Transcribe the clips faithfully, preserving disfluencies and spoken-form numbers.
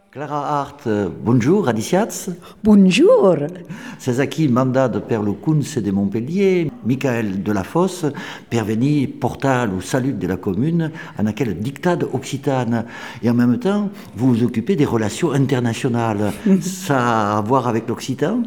Clara Hart, bonjour, adiciats. Bonjour. C'est aquí mandat per lo Kunze de Montpellier, Michael Delafosse, per venir portar le salut de la commune en aquelle dictade occitane. Et en même temps, vous vous occupez des relations internationales. Ça a à voir avec l'occitan?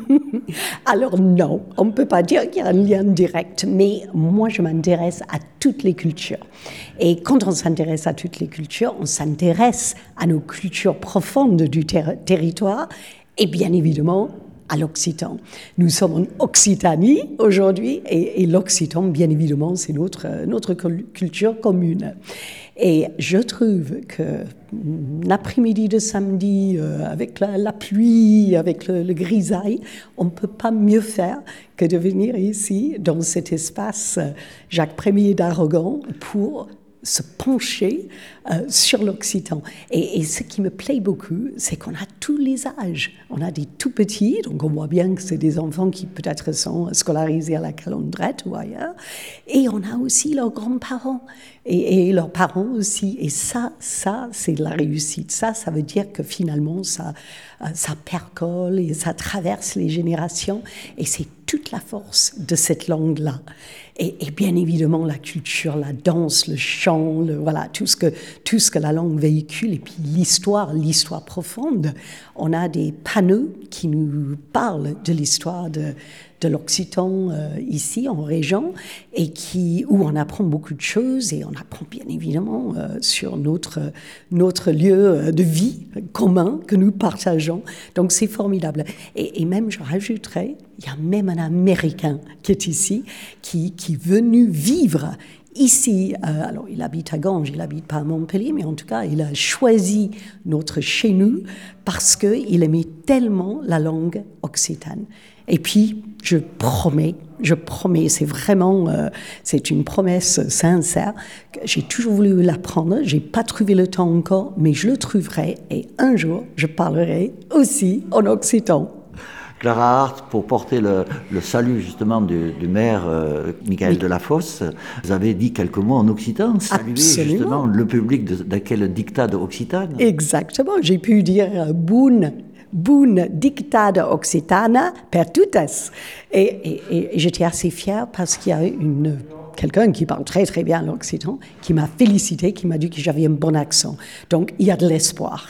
Alors non, on ne peut pas dire qu'il y a un lien direct, mais moi je m'intéresse à toutes les cultures. Et quand on s'intéresse à toutes les cultures, on s'intéresse à nos cultures profondes du ter- territoire et bien évidemment à l'occitan. Nous sommes en Occitanie aujourd'hui et, et l'occitan, bien évidemment, c'est notre, notre culture commune. Et je trouve que l'après-midi de samedi, euh, avec la, la pluie, avec le, le grisaille, on ne peut pas mieux faire que de venir ici, dans cet espace Jacques Ier d'Aragon, pour se pencher euh, sur l'occitan. Et, et ce qui me plaît beaucoup, c'est qu'on a tous les âges. On a des tout petits, donc on voit bien que c'est des enfants qui peut-être sont scolarisés à la Calandrette ou ailleurs. Et on a aussi leurs grands-parents et, et leurs parents aussi. Et ça, ça, c'est de la réussite. Ça, ça veut dire que finalement, ça, euh, ça percole et ça traverse les générations. Et c'est toute la force de cette langue-là. Et, et bien évidemment, la culture, la danse, le chant, le, voilà, tout ce que, tout ce que la langue véhicule, et puis l'histoire, l'histoire profonde. On a des panneaux qui nous parlent de l'histoire de, de l'Occitan euh, ici, en région, et qui, où on apprend beaucoup de choses, et on apprend bien évidemment euh, sur notre, notre lieu de vie commun que nous partageons. Donc c'est formidable. Et, et même, je rajouterais, il y a même un Américain qui est ici, qui, qui est venu vivre ici. Euh, alors, il habite à Ganges, il n'habite pas à Montpellier, mais en tout cas, il a choisi notre chez nous parce qu'il aimait tellement la langue occitane. Et puis, je promets, je promets, c'est vraiment, euh, c'est une promesse sincère, que j'ai toujours voulu l'apprendre, j'ai pas trouvé le temps encore, mais je le trouverai et un jour, je parlerai aussi en occitan. Clara Hart, pour porter le, le salut justement du, du maire euh, Michael oui. Delafosse, vous avez dit quelques mots en occitan, saluer Absolument. Justement le public de, de quelle dictade occitane. Exactement, j'ai pu dire euh, boune. Boune dictade occitana per tuttes. Et, et, et j'étais assez fière parce qu'il y a une, quelqu'un qui parle très très bien l'occitan qui m'a félicité, qui m'a dit que j'avais un bon accent. Donc il y a de l'espoir.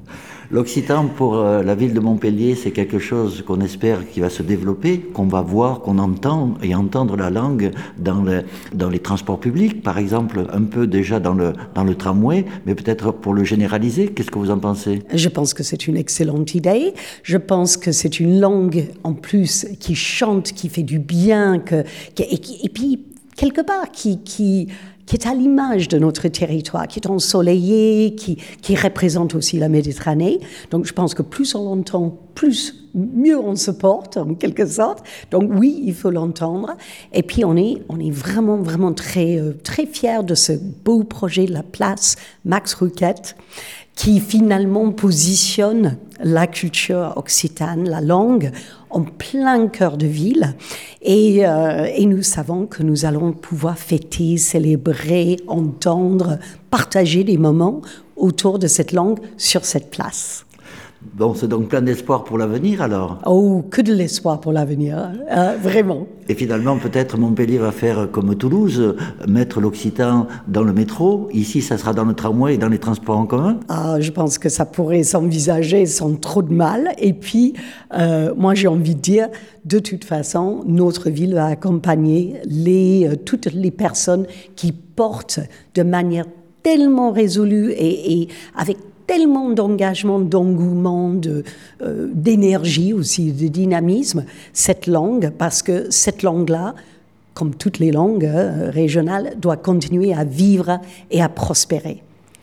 L'occitan pour euh, la ville de Montpellier, c'est quelque chose qu'on espère qui va se développer, qu'on va voir, qu'on entend et entendre la langue dans, le, dans les transports publics, par exemple, un peu déjà dans le, dans le tramway, mais peut-être pour le généraliser. Qu'est-ce que vous en pensez? Je pense que c'est une excellente idée. Je pense que c'est une langue en plus qui chante, qui fait du bien, que, que, et, qui, et puis quelque part qui... qui qui est à l'image de notre territoire, qui est ensoleillé, qui, qui représente aussi la Méditerranée. Donc je pense que plus on l'entend, plus mieux on se porte, en quelque sorte. Donc oui, il faut l'entendre. Et puis on est, on est vraiment, vraiment très, euh, très fiers de ce beau projet de la place Max Rouquette, qui finalement positionne la culture occitane, la langue, en plein cœur de ville. Et, euh, et nous savons que nous allons pouvoir fêter, célébrer, entendre, partager des moments autour de cette langue sur cette place. Bon, c'est donc plein d'espoir pour l'avenir, alors? Oh, que de l'espoir pour l'avenir, euh, vraiment. Et finalement, peut-être Montpellier va faire comme Toulouse, mettre l'occitan dans le métro. Ici, ça sera dans le tramway et dans les transports en commun. Ah, je pense que ça pourrait s'envisager sans trop de mal. Et puis, euh, moi, j'ai envie de dire, de toute façon, notre ville va accompagner les, euh, toutes les personnes qui portent de manière tellement résolue et, et avec tellement d'engagement, d'engouement, de, euh, d'énergie aussi, de dynamisme, cette langue, parce que cette langue-là, comme toutes les langues euh, régionales, doit continuer à vivre et à prospérer.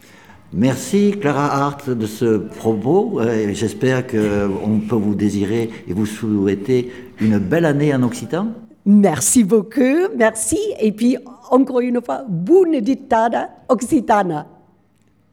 Merci Clara Hart de ce propos. Euh, j'espère qu'on peut vous désirer et vous souhaiter une belle année en occitan. Merci beaucoup, merci. Et puis, encore une fois, buona dictada occitana.